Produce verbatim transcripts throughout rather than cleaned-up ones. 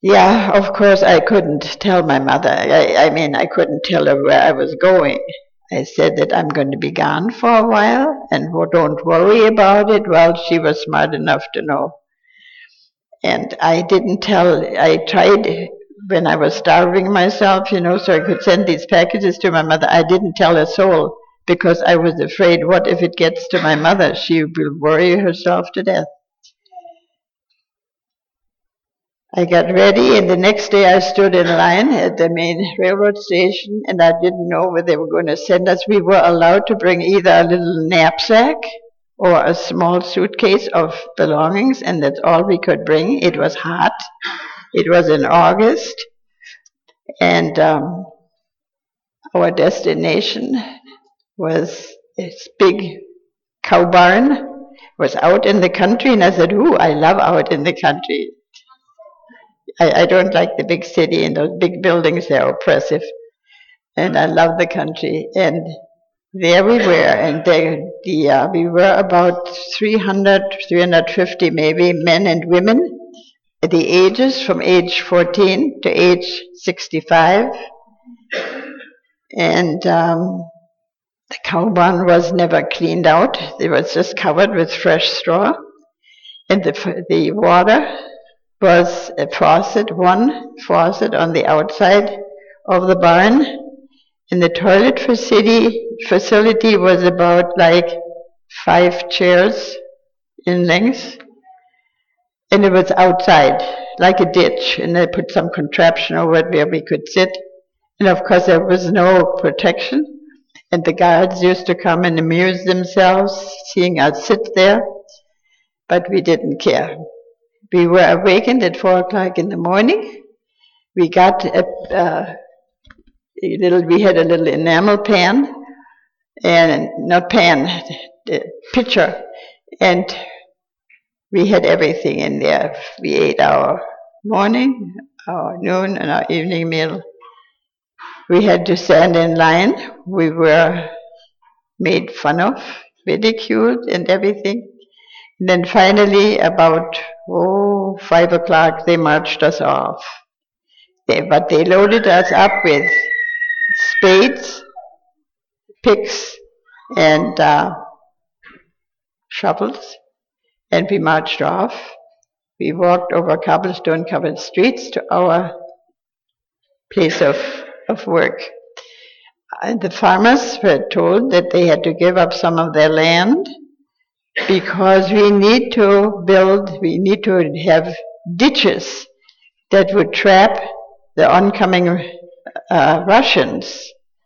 Yeah, of course, I couldn't tell my mother. I, I mean, I couldn't tell her where I was going. I said that I'm going to be gone for a while and wo- don't worry about it. Well, she was smart enough to know. And I didn't tell, I tried when I was starving myself, you know, so I could send these packages to my mother. I didn't tell a soul because I was afraid, what if it gets to my mother? She will worry herself to death. I got ready, and the next day I stood in line at the main railroad station, and I didn't know where they were going to send us. We were allowed to bring either a little knapsack or a small suitcase of belongings, and that's all we could bring. It was hot. It was in August, and um, our destination was this big cow barn. It was out in the country, and I said, "Ooh, I love out in the country." I, I don't like the big city and those big buildings, they're oppressive. And I love the country. And there we were, and they, the, uh, we were about three hundred, three hundred fifty maybe, men and women, the ages from age fourteen to age sixty-five. And um, the cow barn was never cleaned out. It was just covered with fresh straw. And the, the water was a faucet, one faucet on the outside of the barn, and the toilet facility facility was about like five chairs in length, and it was outside, like a ditch, and they put some contraption over it where we could sit, and of course there was no protection, and the guards used to come and amuse themselves seeing us sit there, but we didn't care. We were awakened at four o'clock in the morning. We got a, uh, a little. We had a little enamel pan, and not pan, the pitcher, and we had everything in there. We ate our morning, our noon, and our evening meal. We had to stand in line. We were made fun of, ridiculed, and everything. And then finally, about oh, five o'clock, they marched us off. They, but they loaded us up with spades, picks, and uh, shovels, and we marched off. We walked over cobblestone-covered streets to our place of, of work. And the farmers were told that they had to give up some of their land because we need to build, we need to have ditches that would trap the oncoming uh, Russians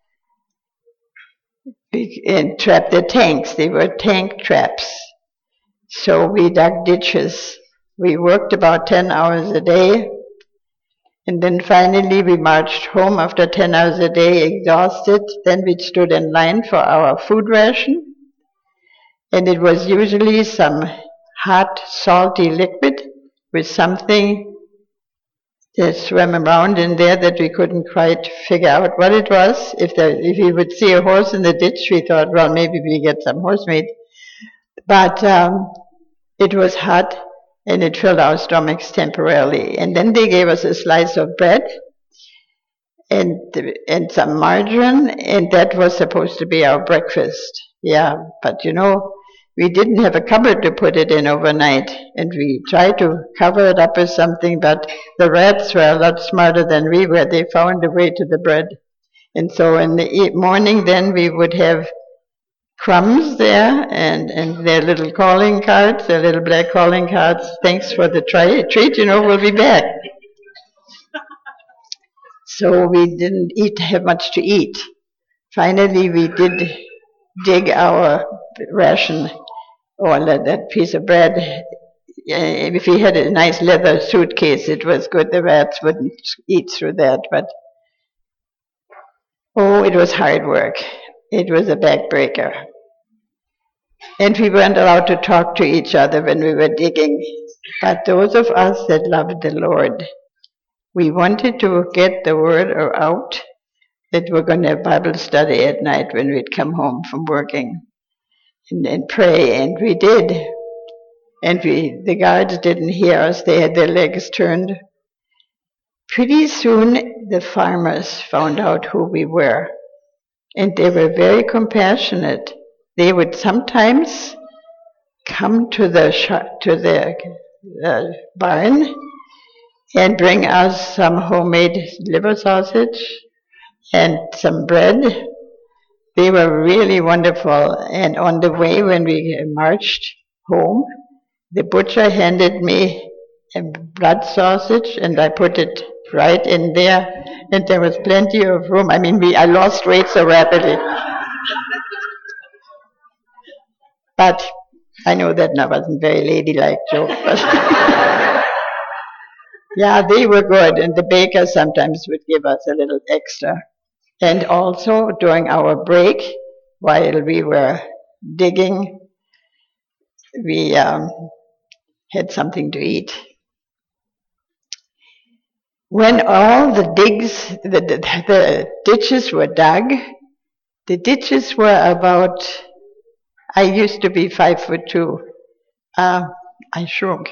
and trap their tanks. They were tank traps. So we dug ditches. We worked about ten hours a day, and then finally we marched home after ten hours a day, exhausted. Then we stood in line for our food ration, and it was usually some hot, salty liquid with something that swam around in there that we couldn't quite figure out what it was. If, there, if we would see a horse in the ditch, we thought, well, maybe we get some horse meat. But um, it was hot, and it filled our stomachs temporarily. And then they gave us a slice of bread and and some margarine, and that was supposed to be our breakfast. Yeah, but you know, we didn't have a cupboard to put it in overnight, and we tried to cover it up with something, but the rats were a lot smarter than we were. They found a way to the bread. And so in the e- morning then we would have crumbs there and, and their little calling cards, their little black calling cards. Thanks for the try, treat, you know, we'll be back. So we didn't eat have much to eat. Finally, we did dig our ration or that piece of bread. If we had a nice leather suitcase, it was good. The rats wouldn't eat through that. But oh, it was hard work. It was a backbreaker. And we weren't allowed to talk to each other when we were digging. But those of us that loved the Lord, we wanted to get the word out that we're going to have Bible study at night when we'd come home from working and, and pray, and we did. And we, the guards didn't hear us. They had their legs turned. Pretty soon the farmers found out who we were, and they were very compassionate. They would sometimes come to the sh- to the uh, barn and bring us some homemade liver sausage and some bread. They were really wonderful. And on the way, when we marched home, the butcher handed me a blood sausage, and I put it right in there, and there was plenty of room. I mean, we I lost weight so rapidly. But I know that that wasn't very ladylike joke. But yeah, they were good, and the baker sometimes would give us a little extra. And also during our break, while we were digging, we um, had something to eat. When all the digs, the, the, the ditches were dug, the ditches were about, I used to be five foot two. Uh, I shrunk.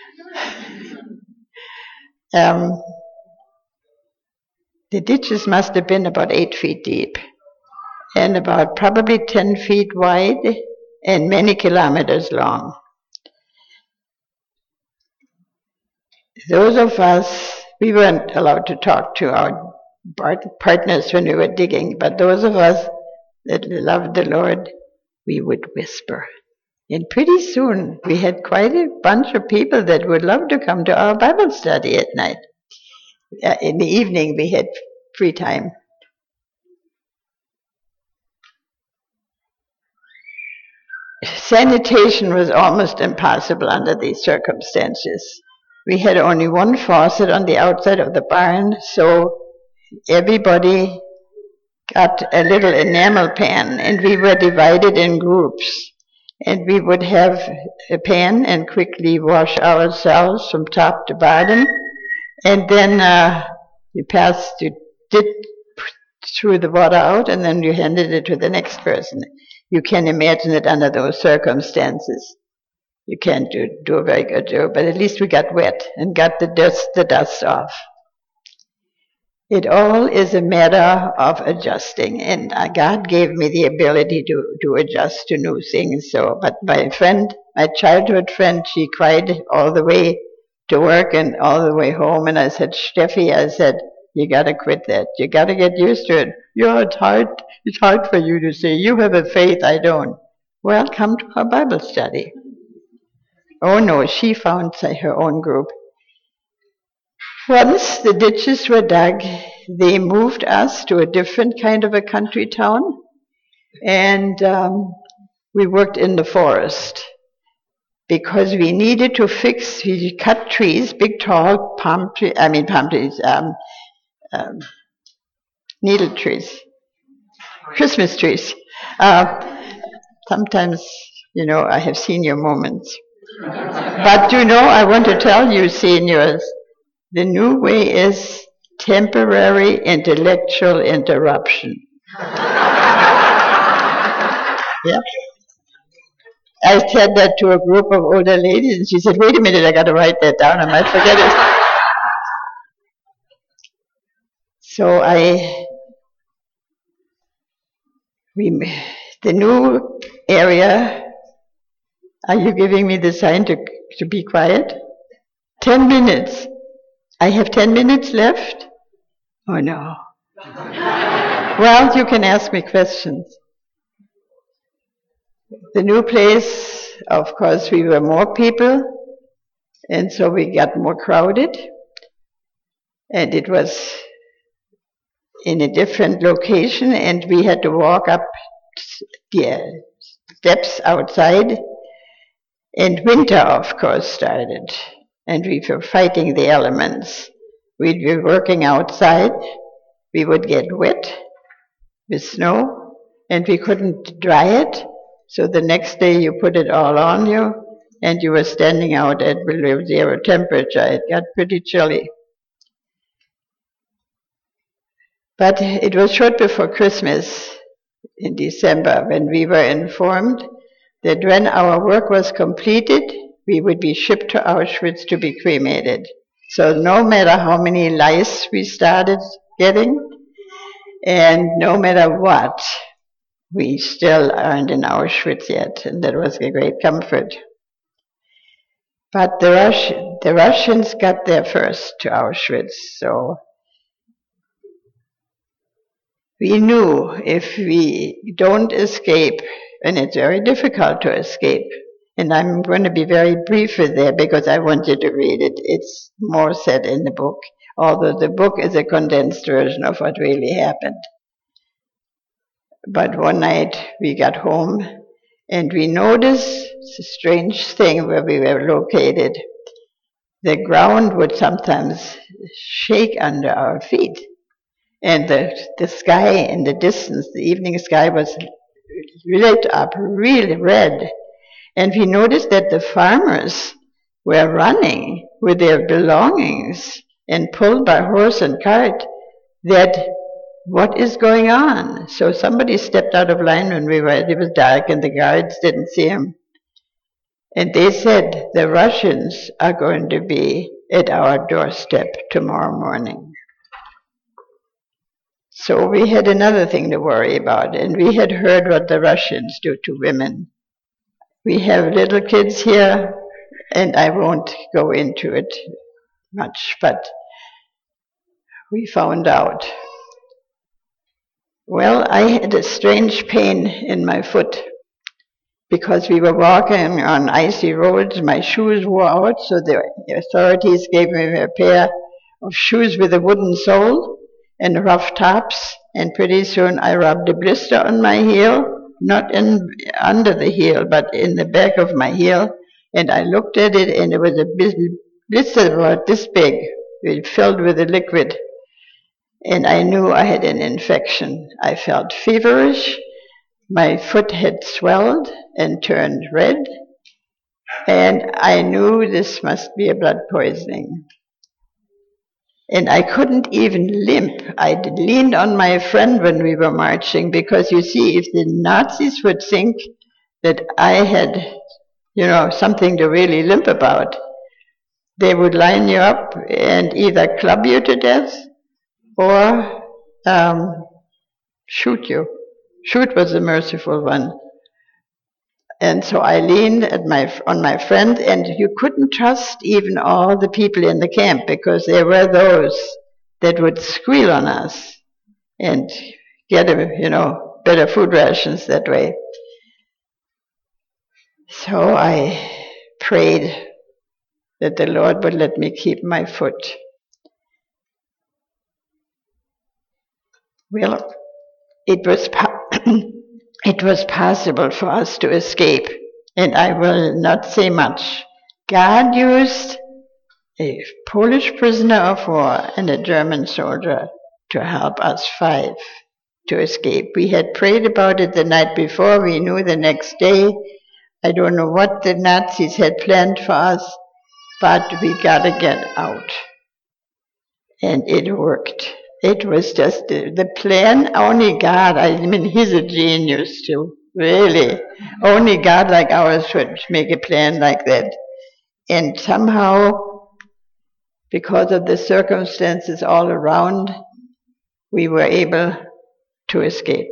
um, the ditches must have been about eight feet deep and about probably ten feet wide and many kilometers long. Those of us, we weren't allowed to talk to our partners when we were digging, but those of us that loved the Lord, we would whisper. And pretty soon we had quite a bunch of people that would love to come to our Bible study at night. Uh, in the evening we had free time. Sanitation was almost impossible under these circumstances. We had only one faucet on the outside of the barn, so everybody got a little enamel pan, and we were divided in groups. And we would have a pan and quickly wash ourselves from top to bottom. And then uh, you passed, you did threw the water out, and then you handed it to the next person. You can imagine it under those circumstances. You can't do, do a very good job, but at least we got wet and got the dust, the dust off. It all is a matter of adjusting, and God gave me the ability to, to adjust to new things. So, but my friend, my childhood friend, she cried all the way to work and all the way home, and I said, Steffi, I said, you got to quit that. You got to get used to it. Yeah, it's hard. It's hard for you to say. You have a faith, I don't. Well, come to our Bible study. Oh no, she found her own group. Once the ditches were dug, they moved us to a different kind of a country town, and um, we worked in the forest because we needed to fix, we cut trees, big tall palm trees, I mean palm trees, um, um, needle trees, Christmas trees. Uh, sometimes, you know, I have senior moments. But you know, I want to tell you, seniors, the new way is temporary intellectual interruption. Yeah. I said that to a group of older ladies, and she said, wait a minute, I got to write that down, I might forget it. So I, we, the new area, are you giving me the sign to, to be quiet? Ten minutes. I have ten minutes left? Oh no. Well, you can ask me questions. The new place, of course, we were more people, and so we got more crowded, and it was in a different location, and we had to walk up the steps outside, and winter, of course, started, and we were fighting the elements. We'd be working outside, we would get wet with snow, and we couldn't dry it, so the next day you put it all on you, and you were standing out at below zero temperature. It got pretty chilly. But it was short before Christmas in December when we were informed that when our work was completed, we would be shipped to Auschwitz to be cremated. So no matter how many lice we started getting, and no matter what, we still aren't in Auschwitz yet, and that was a great comfort. But the, Rus- the Russians got there first to Auschwitz, so we knew if we don't escape, and it's very difficult to escape, and I'm going to be very brief with that because I want you to read it. It's more said in the book, although the book is a condensed version of what really happened. But one night we got home and we noticed a strange thing where we were located. The ground would sometimes shake under our feet. And the, the sky in the distance, the evening sky was lit up really red. And we noticed that the farmers were running with their belongings and pulled by horse and cart, that what is going on? So somebody stepped out of line when we were, it was dark and the guards didn't see him. And they said, the Russians are going to be at our doorstep tomorrow morning. So we had another thing to worry about, and we had heard what the Russians do to women. We have little kids here, and I won't go into it much, but we found out. Well, I had a strange pain in my foot because we were walking on icy roads. My shoes wore out, so the authorities gave me a pair of shoes with a wooden sole and rough tops, and pretty soon I rubbed a blister on my heel, not in under the heel, but in the back of my heel, and I looked at it, and it was a blister about this big, filled with a liquid. And I knew I had an infection. I felt feverish. My foot had swelled and turned red. And I knew this must be a blood poisoning. And I couldn't even limp. I leaned on my friend when we were marching because, you see, if the Nazis would think that I had, you know, something to really limp about, they would line you up and either club you to death or um, shoot you. Shoot was the merciful one. And so I leaned at my, on my friend, and you couldn't trust even all the people in the camp because there were those that would squeal on us and get, a, you know, better food rations that way. So I prayed that the Lord would let me keep my foot. Well, it was po- it was possible for us to escape, and I will not say much. God used a Polish prisoner of war and a German soldier to help us five to escape. We had prayed about it the night before. We knew the next day. I don't know what the Nazis had planned for us, but we got to get out. And it worked. It was just the, the plan, only God, I mean, he's a genius too, really. Only God like ours would make a plan like that. And somehow, because of the circumstances all around, we were able to escape.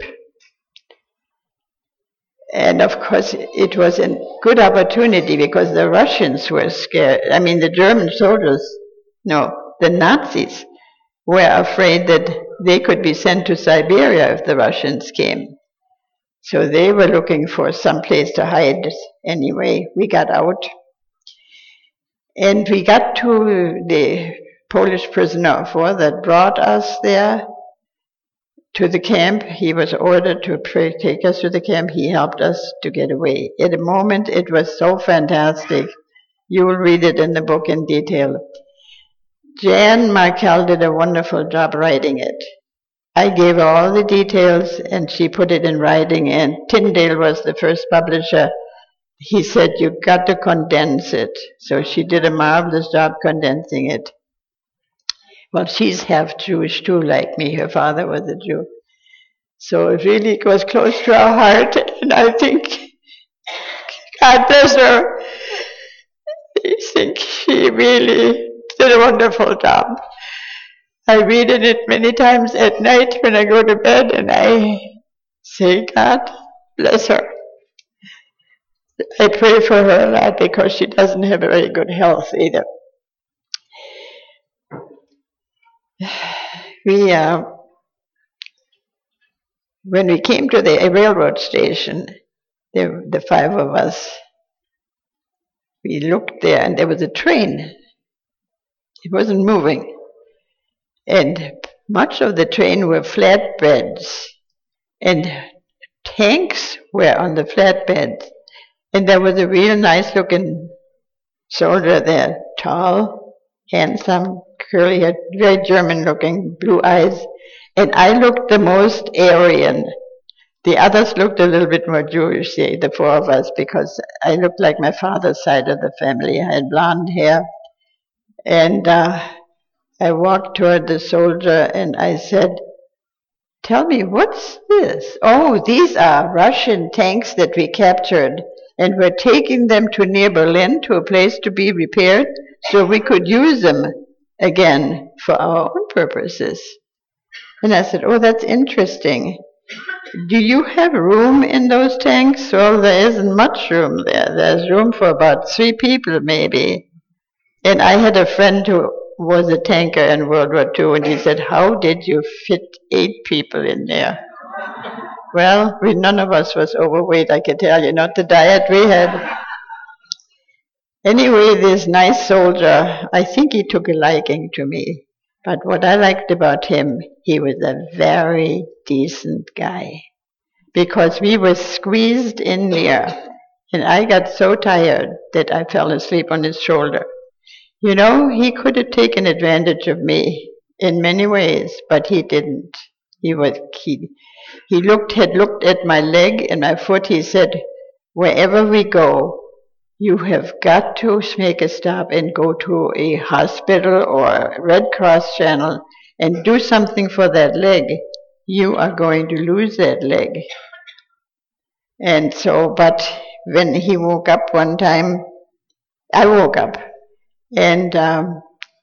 And of course, it was a good opportunity because the Russians were scared. I mean, the German soldiers, no, the Nazis were afraid that they could be sent to Siberia if the Russians came. So they were looking for some place to hide. Anyway, we got out. And we got to the Polish prisoner of war that brought us there to the camp. He was ordered to pray, take us to the camp. He helped us to get away. At the moment, it was so fantastic. You will read it in the book in detail. Jan Markell did a wonderful job writing it. I gave her all the details and she put it in writing, and Tyndale was the first publisher. He said, you've got to condense it. So she did a marvelous job condensing it. Well, she's half Jewish too, like me. Her father was a Jew. So it really was close to our heart, and I think, God bless her, I think she really did a wonderful job. I read in it many times at night when I go to bed, and I say, God, bless her. I pray for her a lot because she doesn't have very good health either. We, uh, when we came to the railroad station, there, the five of us, we looked there, and there was a train. It wasn't moving. And much of the train were flatbeds, and tanks were on the flatbeds. And there was a real nice-looking soldier there, tall, handsome, curly hair, very German-looking, blue eyes. And I looked the most Aryan. The others looked a little bit more Jewish, the, the four of us, because I looked like my father's side of the family. I had blonde hair. And uh, I walked toward the soldier and I said, tell me, what's this? Oh, these are Russian tanks that we captured, and we're taking them to near Berlin to a place to be repaired so we could use them again for our own purposes. And I said, oh, that's interesting. Do you have room in those tanks? Well, there isn't much room there. There's room for about three people, maybe. And I had a friend who was a tanker in World War Two, and he said, how did you fit eight people in there? Well, we, none of us was overweight, I can tell you, not the diet we had. Anyway, this nice soldier, I think he took a liking to me. But what I liked about him, he was a very decent guy. Because we were squeezed in there, and I got so tired that I fell asleep on his shoulder. You know, he could have taken advantage of me in many ways, but he didn't. He was he, he looked had looked at my leg and my foot. He said, wherever we go, you have got to make a stop and go to a hospital or a Red Cross channel and do something for that leg. You are going to lose that leg. And so, but when he woke up one time, I woke up. And um,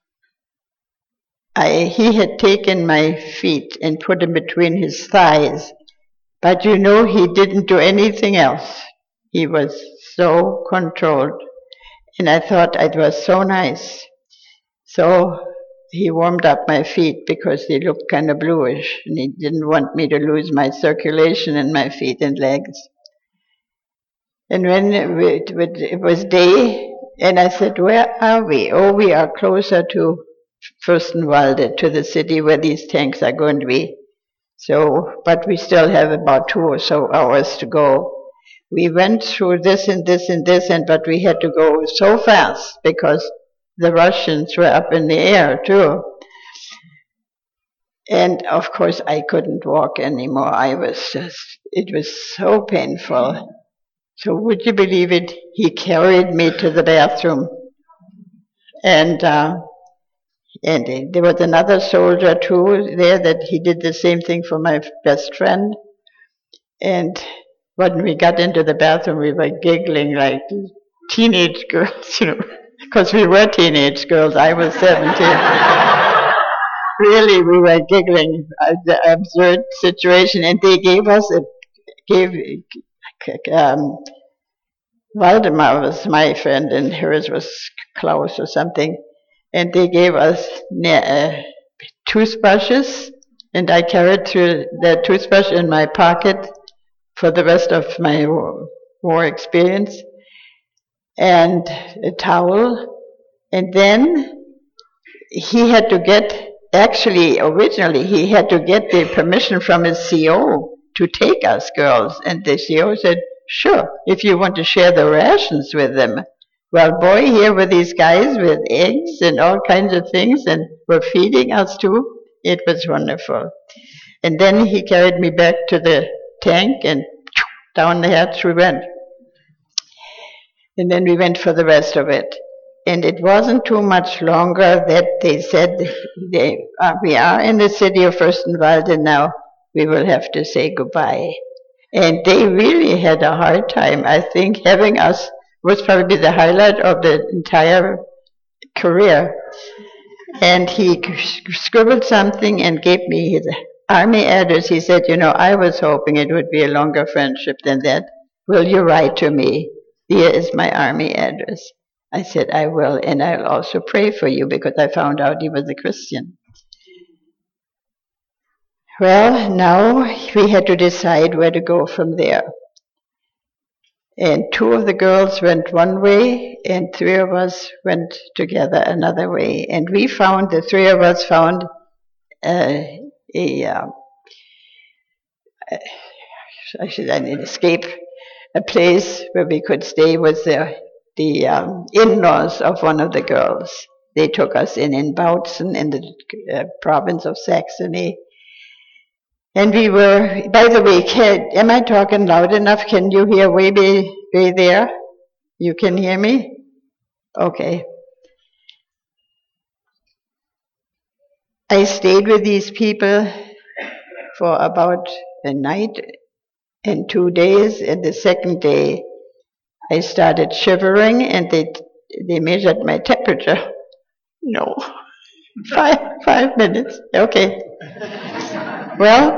I, he had taken my feet and put them between his thighs. But you know, he didn't do anything else. He was so controlled. And I thought it was so nice. So he warmed up my feet because they looked kind of bluish. And he didn't want me to lose my circulation in my feet and legs. And when it, it was day, and I said, where are we? Oh, we are closer to Fürstenwalde, to the city where these tanks are going to be. So, but we still have about two or so hours to go. We went through this and this and this, and but we had to go so fast because the Russians were up in the air too. And of course, I couldn't walk anymore. I was just, it was so painful. So would you believe it? He carried me to the bathroom. And uh, and there was another soldier too there that he did the same thing for my best friend. And when we got into the bathroom, we were giggling like teenage girls, you know, because we were teenage girls. I was seventeen. Really, we were giggling at the absurd situation. And they gave us a, gave, Um, Waldemar was my friend and hers was Klaus or something, and they gave us uh, toothbrushes, and I carried through the toothbrush in my pocket for the rest of my war, war experience, and a towel. And then he had to get, actually originally he had to get the permission from his C O to take us girls, and the C O said, sure, if you want to share the rations with them. Well, boy, here were these guys with eggs and all kinds of things, and were feeding us too. It was wonderful. And then he carried me back to the tank, and down the hatch we went. And then we went for the rest of it. And it wasn't too much longer that they said, they, uh, we are in the city of Fürstenwalde now, we will have to say goodbye. And they really had a hard time. I think having us was probably the highlight of the entire career. And he scribbled something and gave me his army address. He said, you know, I was hoping it would be a longer friendship than that. Will you write to me? Here is my army address. I said, I will, and I'll also pray for you, because I found out he was a Christian. Well, now we had to decide where to go from there. And two of the girls went one way, and three of us went together another way. And we found, the three of us found uh, a, uh, I should I need escape, a place where we could stay with the, the um, in-laws of one of the girls. They took us in in Bautzen in the uh, province of Saxony. And we were, by the way, can, am I talking loud enough? Can you hear way, way, way there? You can hear me? Okay. I stayed with these people for about a night and two days. And the second day, I started shivering, and they they measured my temperature. No, five five minutes. Okay. Well,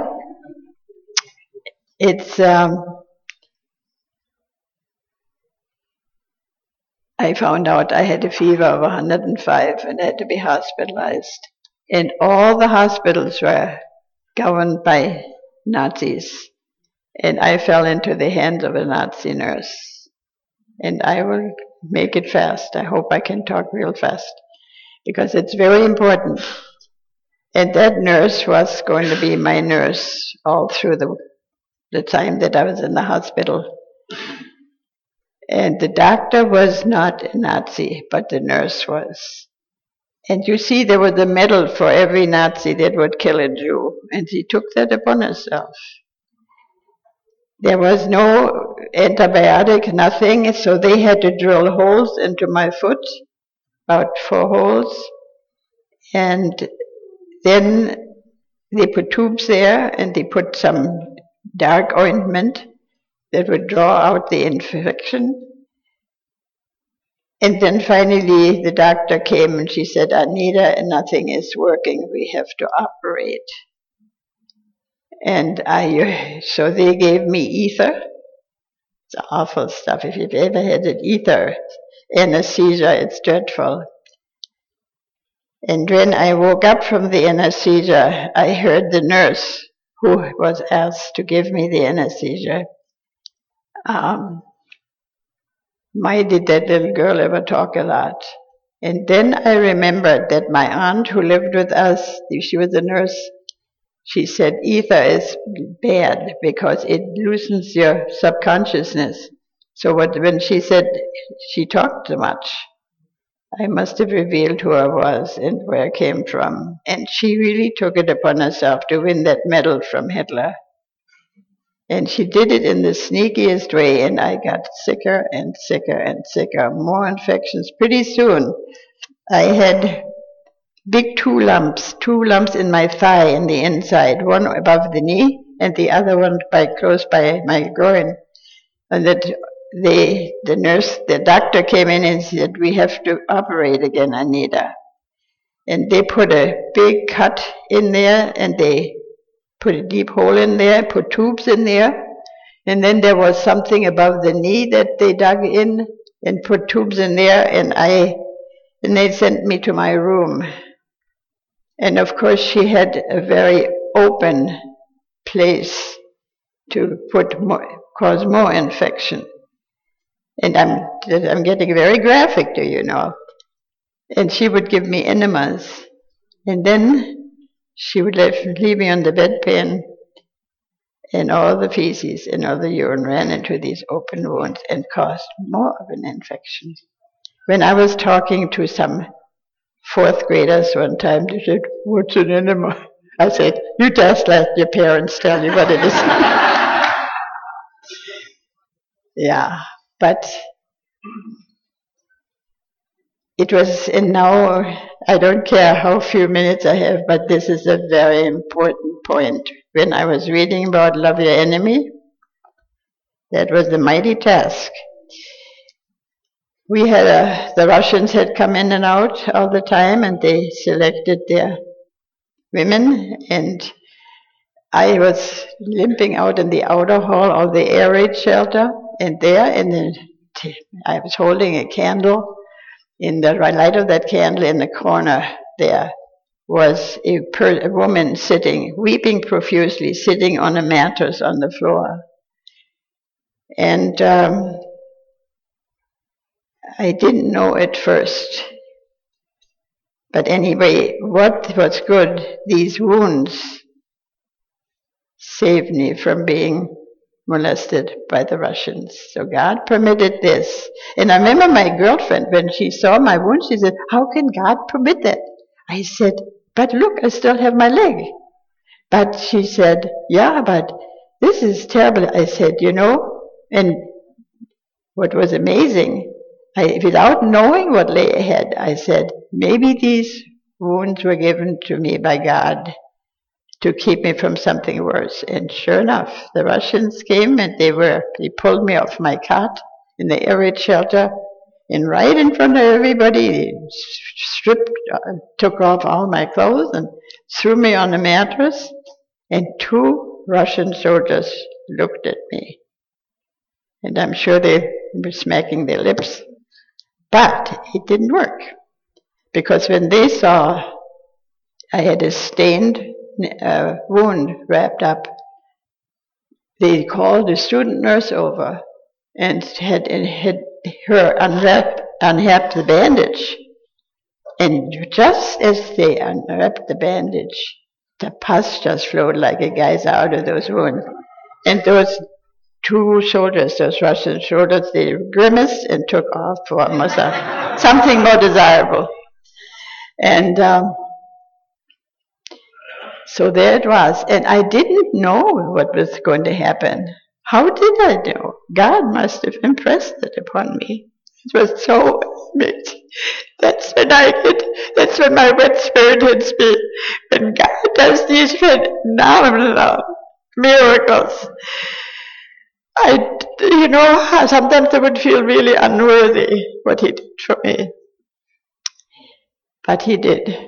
it's, um, I found out I had a fever of one hundred five and I had to be hospitalized. And all the hospitals were governed by Nazis. And I fell into the hands of a Nazi nurse. And I will make it fast. I hope I can talk real fast, because it's very important. And that nurse was going to be my nurse all through the the time that I was in the hospital. And the doctor was not a Nazi, but the nurse was. And you see, there was a medal for every Nazi that would kill a Jew, and she took that upon herself. There was no antibiotic, nothing, so they had to drill holes into my foot, about four holes, and then they put tubes there, and they put some dark ointment that would draw out the infection. And then finally the doctor came and she said, Anita, nothing is working, we have to operate. And I, so they gave me ether. It's awful stuff. If you've ever had an ether anesthesia, it's dreadful. And when I woke up from the anesthesia, I heard the nurse who was asked to give me the anesthesia. Um, my, did that little girl ever talk a lot. And then I remembered that my aunt who lived with us, she was a nurse, she said ether is bad because it loosens your subconsciousness. So what, when she said she talked too much, I must have revealed who I was and where I came from. And she really took it upon herself to win that medal from Hitler. And she did it in the sneakiest way, and I got sicker and sicker and sicker, more infections. Pretty soon, I had big two lumps, two lumps in my thigh in the inside, one above the knee and the other one by close by my groin. And that they, the nurse, the doctor came in and said, we have to operate again, Anita. And they put a big cut in there, and they put a deep hole in there, put tubes in there, and then there was something above the knee that they dug in and put tubes in there, and I, and they sent me to my room. And of course she had a very open place to put more, cause more infection. And I'm, I'm getting very graphic, do you know. And she would give me enemas, and then she would leave, leave me on the bedpan, and all the feces and all the urine ran into these open wounds and caused more of an infection. When I was talking to some fourth graders one time, they said, what's an enema? I said, you just let your parents tell you what it is. Yeah, but it was, and now I don't care how few minutes I have, but this is a very important point. When I was reading about love your enemy, that was a mighty task. we had a, the Russians had come in and out all the time, and they selected their women, and I was limping out in the outer hall of the air raid shelter, and there, in the, I was holding a candle. In the light of that candle in the corner there was a, per, a woman sitting, weeping profusely, sitting on a mattress on the floor. And um, I didn't know at first. But anyway, what was good, these wounds saved me from being molested by the Russians. So God permitted this. And I remember my girlfriend, when she saw my wound, she said, how can God permit that? I said, but look, I still have my leg. But she said, yeah, but this is terrible. I said, you know, and what was amazing, I, without knowing what lay ahead, I said, maybe these wounds were given to me by God to keep me from something worse. And sure enough, the Russians came and they were, they pulled me off my cot in the air raid shelter, and right in front of everybody, they stripped, uh, took off all my clothes and threw me on a mattress, and two Russian soldiers looked at me. And I'm sure they were smacking their lips. But it didn't work, because when they saw I had a stained uh, wound wrapped up, they called the student nurse over and had, had her unwrap, unwrap the bandage. And just as they unwrapped the bandage, the pus just flowed like a geyser out of those wounds. And those two soldiers, those Russian soldiers, they grimaced and took off for almost a, something more desirable. And um, so there it was. And I didn't know what was going to happen. How did I know? God must have impressed it upon me. It was so amazing. That's when I get, that's when my wet spirit hits me. When God does these phenomenal miracles. I, you know, sometimes I would feel really unworthy what he did for me. But he did.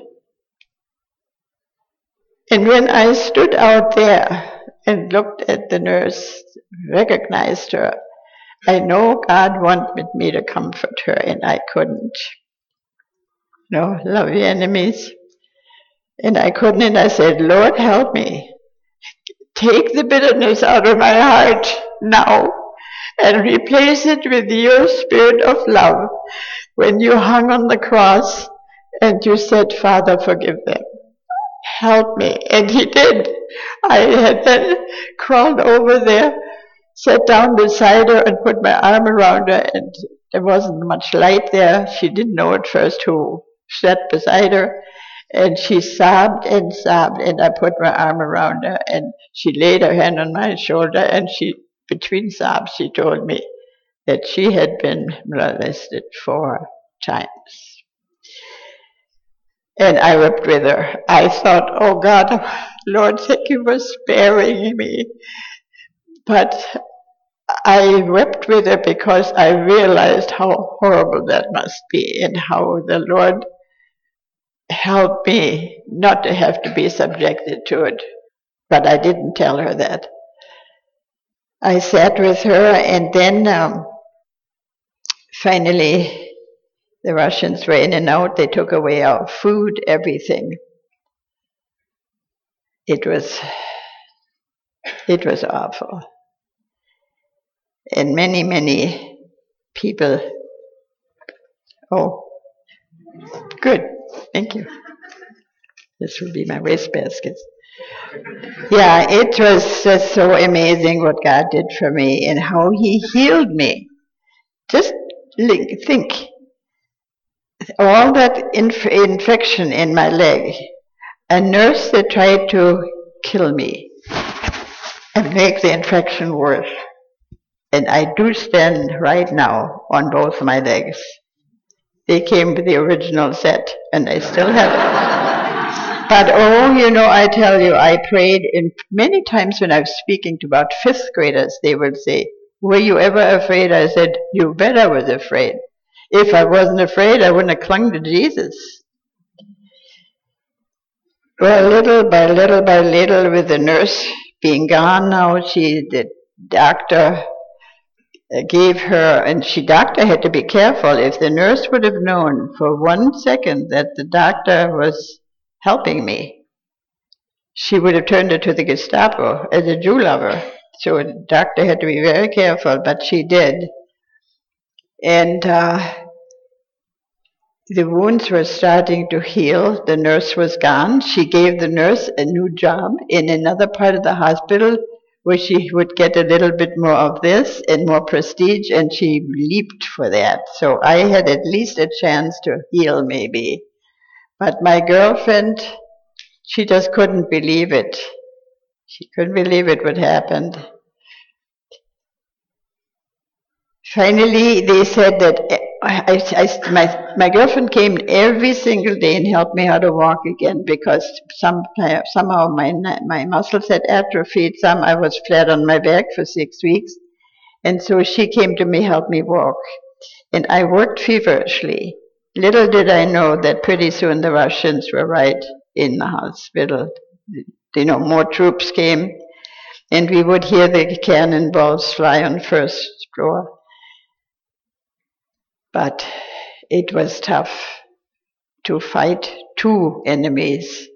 And when I stood out there and looked at the nurse, recognized her, I know God wanted me to comfort her, and I couldn't. You know, love your enemies. And I couldn't, and I said, Lord, help me. Take the bitterness out of my heart now and replace it with your spirit of love when you hung on the cross and you said, Father, forgive them. Help me. And he did. I had then crawled over there, sat down beside her and put my arm around her, and there wasn't much light there. She didn't know at first who sat beside her. And she sobbed and sobbed, and I put my arm around her, and she laid her hand on my shoulder, and she, between sobs, she told me that she had been molested four times. And I wept with her. I thought, oh God, Lord, thank you for sparing me. But I wept with her because I realized how horrible that must be, and how the Lord help me not to have to be subjected to it. But I didn't tell her that. I sat with her, and then um, finally the Russians were in and out. They took away our food, everything. It was, it was awful. And many, many people, oh, good. Thank you. This will be my wastebasket. Yeah, it was just so amazing what God did for me and how he healed me. Just think, all that inf- infection in my leg, a nurse that tried to kill me and make the infection worse. And I do stand right now on both my legs. They came with the original set, and I still have it. But oh, you know, I tell you, I prayed, and many times when I was speaking to about fifth graders, they would say, were you ever afraid? I said, you bet I was afraid. If I wasn't afraid, I wouldn't have clung to Jesus. Well, little by little by little, with the nurse being gone now, she, the doctor gave her, and she, doctor had to be careful. If the nurse would have known for one second that the doctor was helping me, she would have turned her to the Gestapo as a Jew lover. So the doctor had to be very careful, but she did. And uh, the wounds were starting to heal. The nurse was gone. She gave the nurse a new job in another part of the hospital where she would get a little bit more of this and more prestige, and she leaped for that. So I had at least a chance to heal, maybe. But my girlfriend, she just couldn't believe it. She couldn't believe it what happened. Finally, they said that I, I, my, my girlfriend came every single day and helped me how to walk again, because some, somehow my, my muscles had atrophied. Some I was flat on my back for six weeks. And so she came to me, help me walk. And I worked feverishly. Little did I know that pretty soon the Russians were right in the hospital. You know, more troops came, and we would hear the cannonballs fly on first floor. But it was tough to fight two enemies.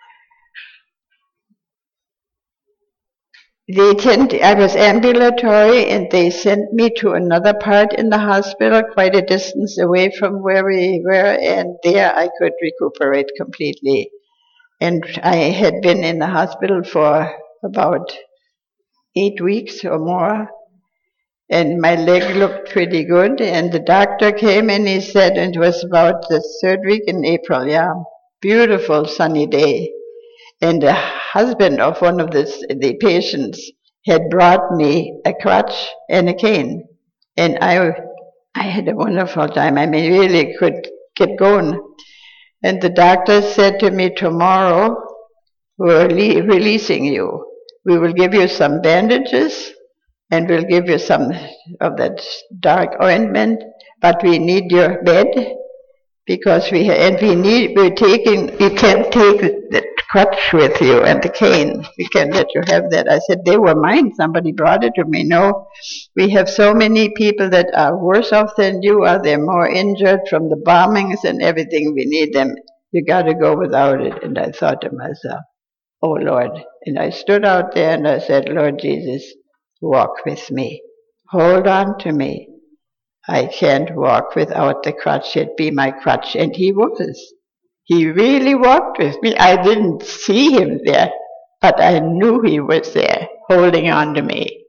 They tend, I was ambulatory, and they sent me to another part in the hospital, quite a distance away from where we were, and there I could recuperate completely. And I had been in the hospital for about eight weeks or more, and my leg looked pretty good, and the doctor came and he said, and it was about the third week in April, yeah, beautiful sunny day. And the husband of one of the, the patients had brought me a crutch and a cane. And I, I had a wonderful time. I mean, really could get going. And the doctor said to me, tomorrow we're releasing you. We will give you some bandages, and we'll give you some of that dark ointment, but we need your bed, because we, and we need, we're taking, you can't take the crutch with you and the cane. We can't let you have that. I said, they were mine. Somebody brought it to me. No, we have so many people that are worse off than you are. They're more injured from the bombings and everything. We need them. You got to go without it. And I thought to myself, oh, Lord. And I stood out there and I said, Lord Jesus, walk with me. Hold on to me. I can't walk without the crutch. It'd be my crutch. And he was. He really walked with me. I didn't see him there, but I knew he was there, holding on to me.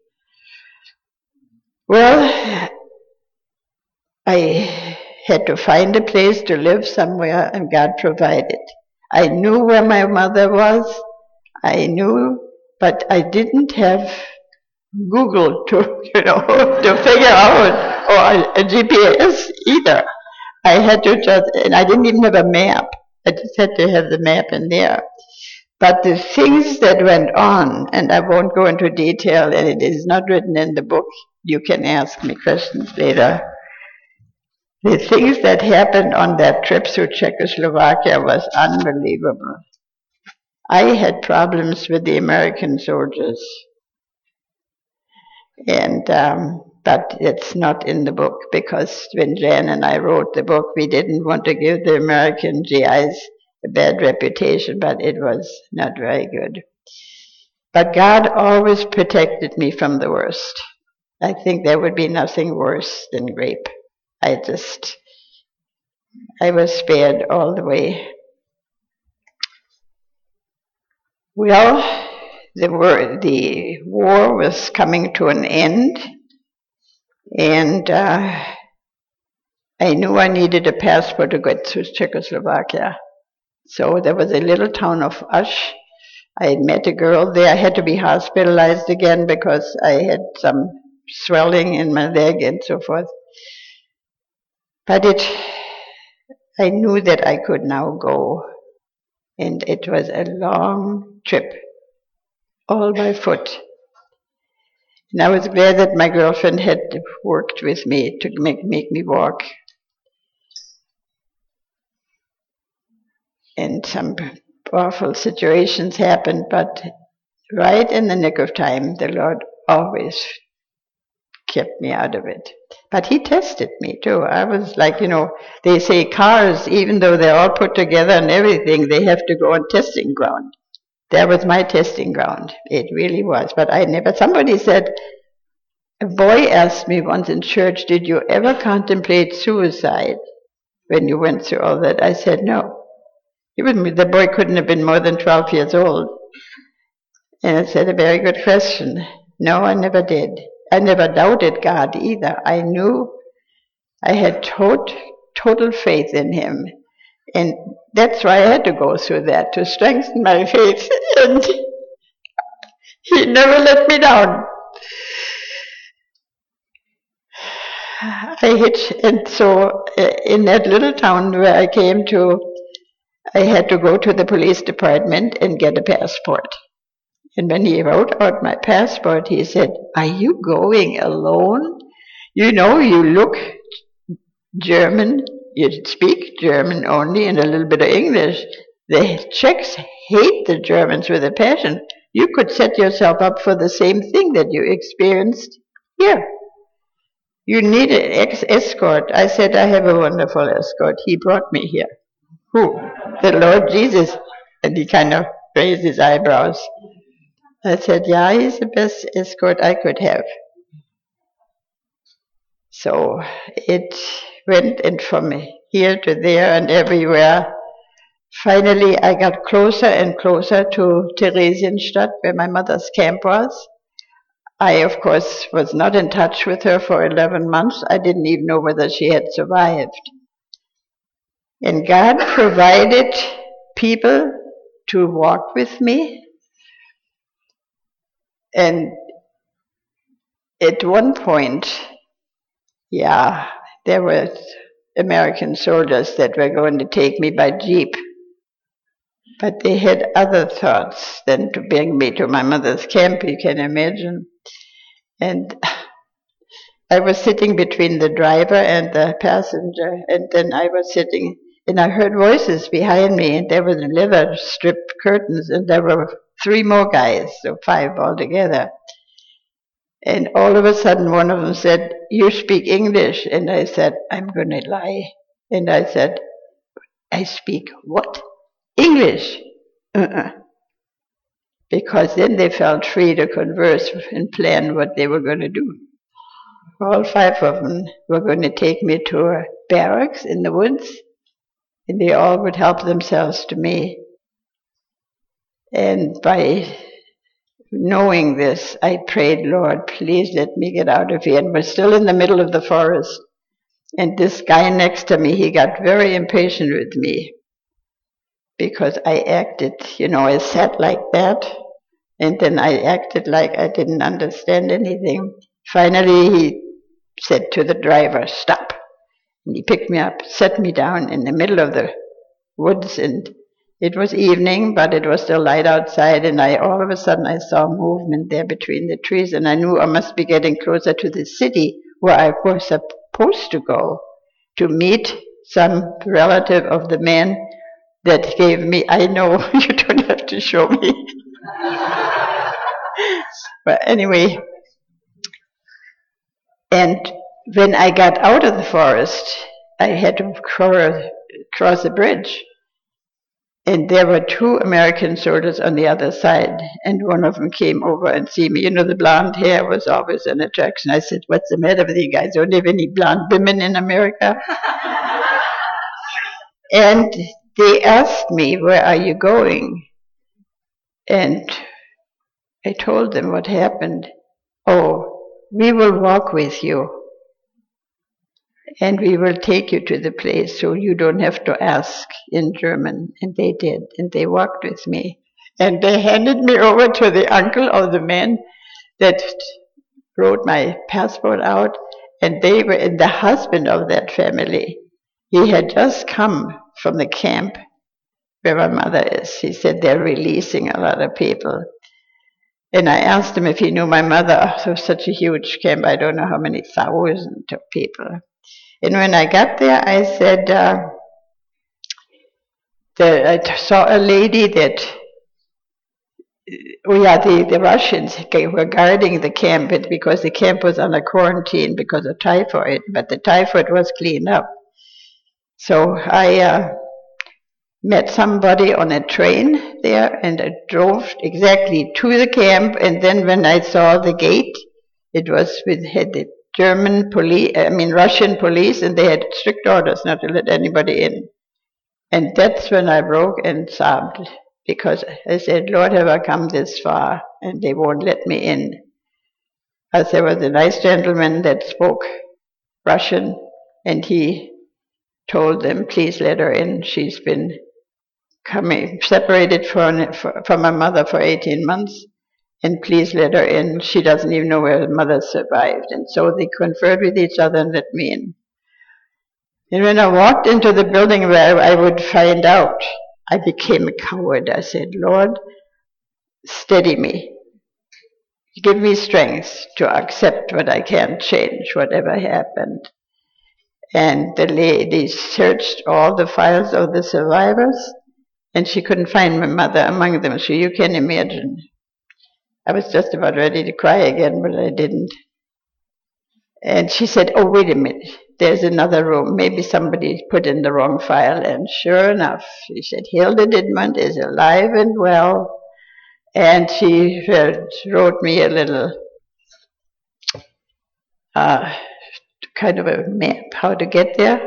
Well, I had to find a place to live somewhere, and God provided. I knew where my mother was. I knew, but I didn't have Google to, you know, to figure out, or a G P S either. I had to just, and I didn't even have a map. I just had to have the map in there. But the things that went on, and I won't go into detail, and it is not written in the book. You can ask me questions later. The things that happened on that trip through Czechoslovakia was unbelievable. I had problems with the American soldiers. And, um, but it's not in the book, because when Jan and I wrote the book, we didn't want to give the American G Is a bad reputation, but it was not very good. But God always protected me from the worst. I think there would be nothing worse than rape. I just, I was spared all the way. Well, the war, the war was coming to an end, and uh, I knew I needed a passport to get to Czechoslovakia. So there was a little town of Ush. I had met a girl there. I had to be hospitalized again because I had some swelling in my leg and so forth. But it, I knew that I could now go. And it was a long trip, all by foot. And I was glad that my girlfriend had worked with me to make, make me walk. and some awful situations happened, but right in the nick of time, the Lord always kept me out of it. But he tested me too. I was like, you know, they say cars, even though they're all put together and everything, they have to go on testing ground. That was my testing ground. It really was. But I never, somebody said, a boy asked me once in church, did you ever contemplate suicide when you went through all that? I said, no. He wouldn't, the boy couldn't have been more than twelve years old. And I said, a very good question. No, I never did. I never doubted God either. I knew I had tot- total faith in him. And that's why I had to go through that, to strengthen my faith. And he never let me down. I hit, and so uh, in that little town where I came to, I had to go to the police department and get a passport. And when he wrote out my passport, he said, are you going alone? You know, you look German, you speak German only and a little bit of English. The Czechs hate the Germans with a passion. You could set yourself up for the same thing that you experienced here. You need an ex- escort. I said, I have a wonderful escort. He brought me here. Who? The Lord Jesus. And he kind of raised his eyebrows. I said, yeah, he's the best escort I could have. So it went and from here to there and everywhere. Finally, I got closer and closer to Theresienstadt, where my mother's camp was. I, of course, was not in touch with her for eleven months. I didn't even know whether she had survived. And God provided people to walk with me. And at one point, yeah, there were American soldiers that were going to take me by jeep. But they had other thoughts than to bring me to my mother's camp, you can imagine. And I was sitting between the driver and the passenger, and then I was sitting, and I heard voices behind me, and there were leather strip curtains, and there were three more guys, so five altogether. And all of a sudden, one of them said, you speak English? And I said, I'm going to lie. And I said, I speak what? English. Uh-uh. Because then they felt free to converse and plan what they were going to do. All five of them were going to take me to a barracks in the woods, and they all would help themselves to me. And by knowing this, I prayed, Lord, please let me get out of here. And we're still in the middle of the forest. And this guy next to me, he got very impatient with me because I acted, you know, I sat like that. And then I acted like I didn't understand anything. Finally, he said to the driver, stop. And he picked me up, set me down in the middle of the woods, and it was evening, but it was still light outside, and I all of a sudden I saw movement there between the trees, and I knew I must be getting closer to the city where I was supposed to go to meet some relative of the man that gave me, I know, you don't have to show me. But anyway, and when I got out of the forest, I had to cross a bridge. And there were two American soldiers on the other side, and one of them came over and see me. You know, the blonde hair was always an attraction. I said, what's the matter with you guys? Don't have any blonde women in America? And they asked me, where are you going? And I told them what happened. Oh, we will walk with you. And we will take you to the place so you don't have to ask in German. And they did. And they walked with me. And they handed me over to the uncle of the man that wrote my passport out. And they were and the husband of that family. He had just come from the camp where my mother is. He said they're releasing a lot of people. And I asked him if he knew my mother. Oh, it was such a huge camp. I don't know how many thousands of people. And when I got there, I said, uh, the, I t- saw a lady that, oh yeah, the, the Russians were guarding the camp because the camp was under quarantine because of typhoid, but the typhoid was cleaned up. So I uh, met somebody on a train there, and I drove exactly to the camp, and then when I saw the gate, it was with had the German police, I mean Russian police, and they had strict orders not to let anybody in. And that's when I broke and sobbed, because I said, Lord, have I come this far, and they won't let me in. As there was a nice gentleman that spoke Russian, and he told them, please let her in. She's been coming, separated from, from her mother for eighteen months, and please let her in. She doesn't even know where her mother survived. And so they conferred with each other and let me in. And when I walked into the building where I would find out, I became a coward. I said, Lord, steady me. Give me strength to accept what I can't change, whatever happened. And the lady searched all the files of the survivors, and she couldn't find my mother among them. So you can imagine. I was just about ready to cry again, but I didn't. And she said, oh, wait a minute. There's another room. Maybe somebody put in the wrong file. And sure enough, she said, Hilda Didmont is alive and well. And she wrote me a little uh, kind of a map how to get there.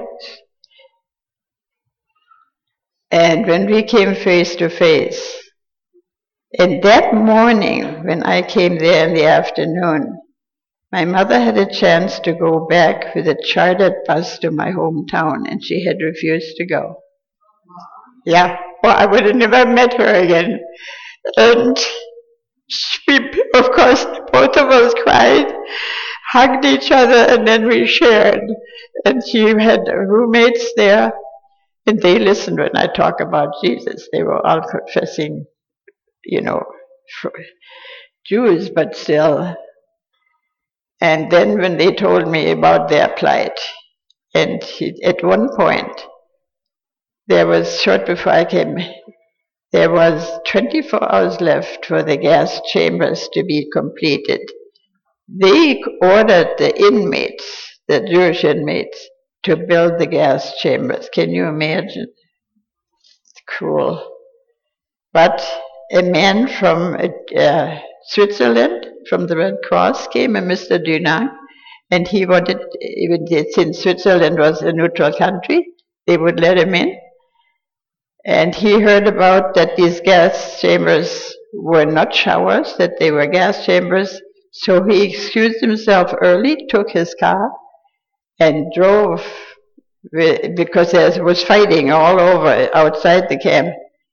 And when we came face to face, and that morning when I came there in the afternoon, my mother had a chance to go back with a chartered bus to my hometown, and she had refused to go. Yeah, well, I would have never met her again. And we, of course, both of us cried, hugged each other, and then we shared. And she had roommates there, and they listened when I talk about Jesus. They were all confessing, you know, Jews, but still. And then when they told me about their plight, and he, at one point, there was, short before I came, there was twenty-four hours left for the gas chambers to be completed. They ordered the inmates, the Jewish inmates, to build the gas chambers. Can you imagine? It's cruel. But a man from uh, Switzerland, from the Red Cross, came, a Mister Dunant, and he wanted, since Switzerland was a neutral country, they would let him in. And he heard about that these gas chambers were not showers, that they were gas chambers. So he excused himself early, took his car, and drove, because there was fighting all over outside the camp,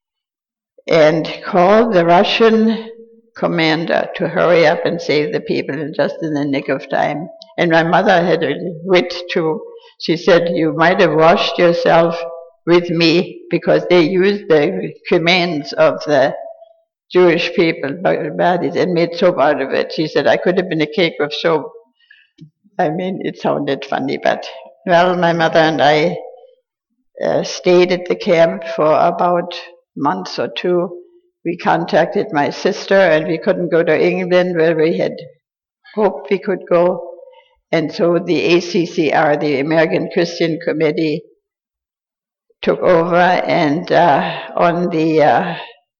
and called the Russian commander to hurry up and save the people, and just in the nick of time. And my mother had a wit too. She said, you might have washed yourself with me, because they used the remains of the Jewish people, bodies, and made soap out of it. She said, I could have been a cake of soap. I mean, it sounded funny, but, well, my mother and I uh, stayed at the camp for about months or two. We contacted my sister, and we couldn't go to England where we had hoped we could go. And so the A C C R, the American Christian Committee, took over, and uh, on the uh,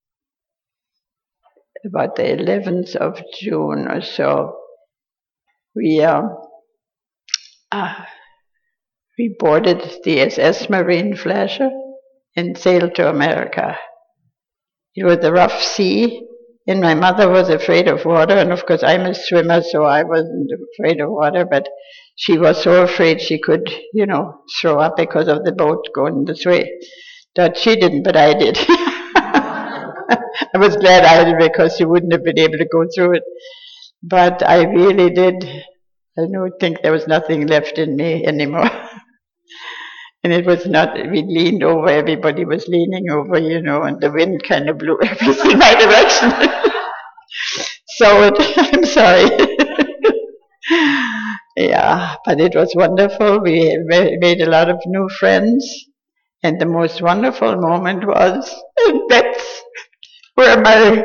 about the eleventh of June or so, we uh, uh, we boarded the S S Marine Flasher and sailed to America. It was a rough sea, and my mother was afraid of water, and of course I'm a swimmer, so I wasn't afraid of water, but she was so afraid she could, you know, throw up because of the boat going this way. That she didn't, but I did. I was glad I did, because she wouldn't have been able to go through it. But I really did. I don't think there was nothing left in me anymore. And it was not, we leaned over, everybody was leaning over, you know, and the wind kind of blew everything in my direction. So, it, I'm sorry. Yeah, but it was wonderful. We made a lot of new friends. And the most wonderful moment was, and that's where my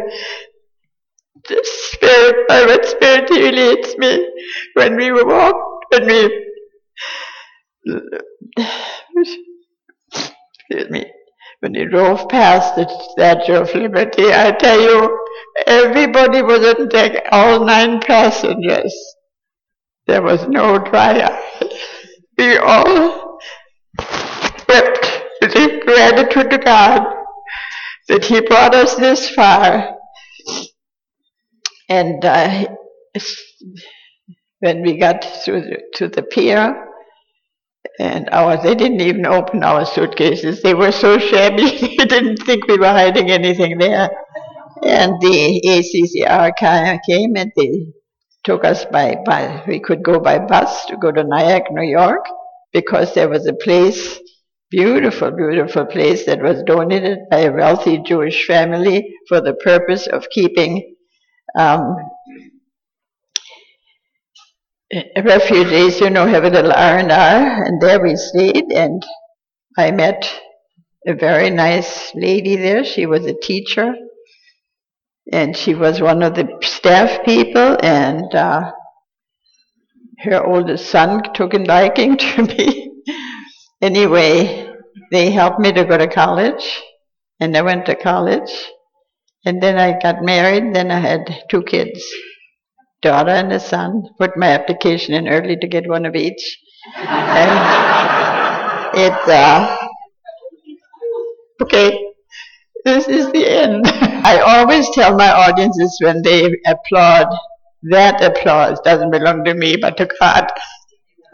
spirit, my red spirit really hits me, when we were walked, when we, excuse me, when we drove past the Statue of Liberty. I tell you, everybody was on deck, all nine passengers. There was no dry eye. We all wept with gratitude to God that He brought us this far. And uh, when we got to the, to the pier, and our, they didn't even open our suitcases. They were so shabby, they didn't think we were hiding anything there. And the A C C R came and they took us by, by, we could go by bus to go to Nyack, New York, because there was a place, beautiful, beautiful place that was donated by a wealthy Jewish family for the purpose of keeping um, refugees, you know, have a little R and R, and there we stayed, and I met a very nice lady there. She was a teacher, and she was one of the staff people, and uh, her oldest son took a liking to me. Anyway, they helped me to go to college, and I went to college, and then I got married, then I had two kids. Daughter and a son. Put my application in early to get one of each. And it, uh, okay, this is the end. I always tell my audiences when they applaud, that applause doesn't belong to me but to God.